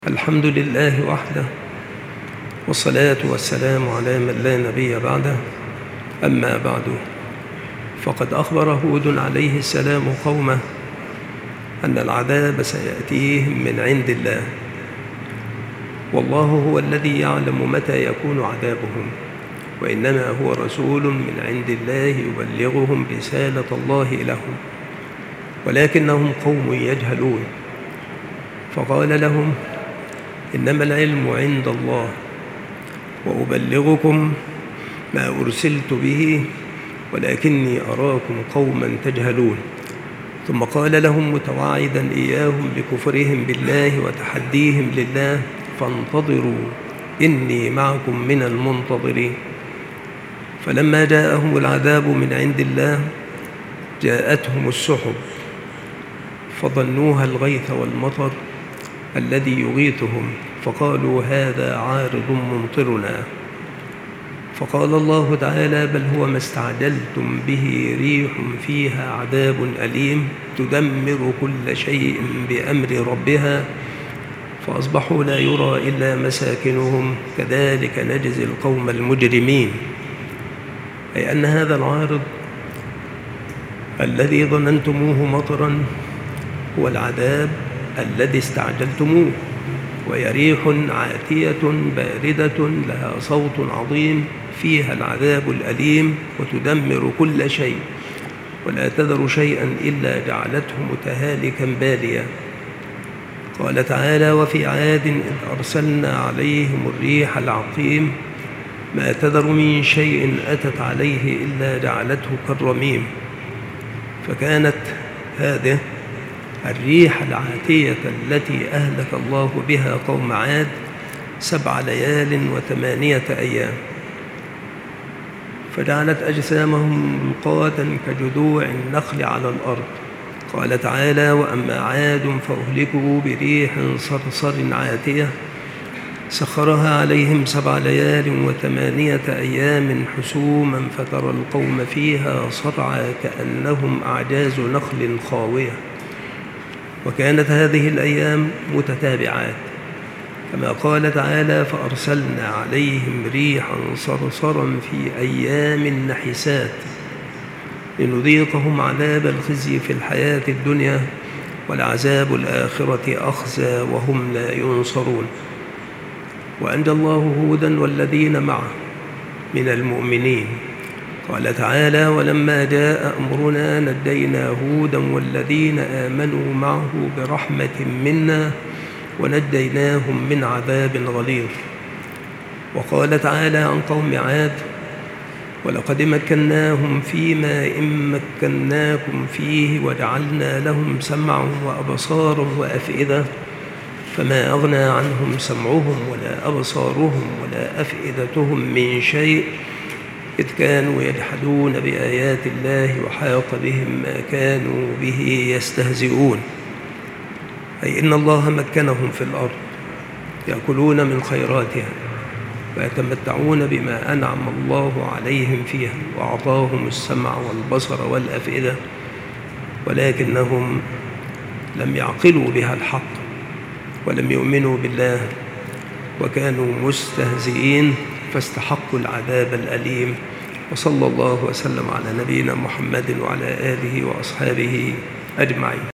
الحمد لله وحده، والصلاة والسلام على من لا نبي بعده. أما بعد، فقد أخبر هود عليه السلام قومه أن العذاب سيأتيهم من عند الله، والله هو الذي يعلم متى يكون عذابهم، وإنما هو رسول من عند الله يبلغهم رسالة الله لهم، ولكنهم قوم يجهلون. فقال لهم: إنما العلم عند الله، وأبلغكم ما أرسلت به، ولكني أراكم قوما تجهلون. ثم قال لهم متوعدا إياهم بكفرهم بالله وتحديهم لله: فانتظروا إني معكم من المنتظرين. فلما جاءهم العذاب من عند الله جاءتهم السحب فظنوها الغيث والمطر الذي يغيثهم، فقالوا: هذا عارض ممطرنا. فقال الله تعالى: بل هو ما استعجلتم به ريح فيها عذاب أليم تدمر كل شيء بأمر ربها فأصبحوا لا يرى إلا مساكنهم كذلك نجزي القوم المجرمين. أي أن هذا العارض الذي ظننتموه مطرا هو العذاب الذي استعجلتموه، وهي ريح عاتية باردة لها صوت عظيم فيها العذاب الأليم وتدمر كل شيء ولا تذر شيئا إلا جعلته متهالكا باليا. قال تعالى: وفي عاد إذ أرسلنا عليهم الريح العقيم ما تذر من شيء أتت عليه إلا جعلته كالرميم. فكانت هذه الريح العاتية التي أهلك الله بها قوم عاد 7 ليال و8 أيام، فجعلت أجسامهم ملقاة كجذوع النخل على الأرض. قال تعالى: وأما عاد فأهلكوا بريح صرصر عاتية سخرها عليهم 7 ليال و8 أيام حسوما فترى القوم فيها صرعى كأنهم أعجاز نخل خاوية. وكانت هذه الأيام متتابعات، كما قال تعالى: فأرسلنا عليهم ريحا صرصرا في أيام نحسات لنذيقهم عذاب الخزي في الحياة الدنيا والعذاب الآخرة أخزى وهم لا ينصرون. وأنجى الله هودا والذين معه من المؤمنين. قال تعالى: ولما جاء أمرنا نجينا هودا والذين آمنوا معه برحمة منا ونجيناهم من عذاب غليظ. وقال تعالى عن قوم عاد: ولقد مكناهم فيما إن مكناكم فيه وجعلنا لهم سمعا وأبصارا وأفئدة فما أغنى عنهم سمعهم ولا أبصارهم ولا أفئدتهم من شيء إذ كانوا يجحدون بآيات الله وحاق بهم ما كانوا به يستهزئون. أي إن الله مكنهم في الأرض يأكلون من خيراتها ويتمتعون بما أنعم الله عليهم فيها وأعطاهم السمع والبصر والأفئدة، ولكنهم لم يعقلوا بها الحق ولم يؤمنوا بالله وكانوا مستهزئين فاستحقوا العذاب الأليم. وصلى الله وسلم على نبينا محمد وعلى آله وأصحابه أجمعين.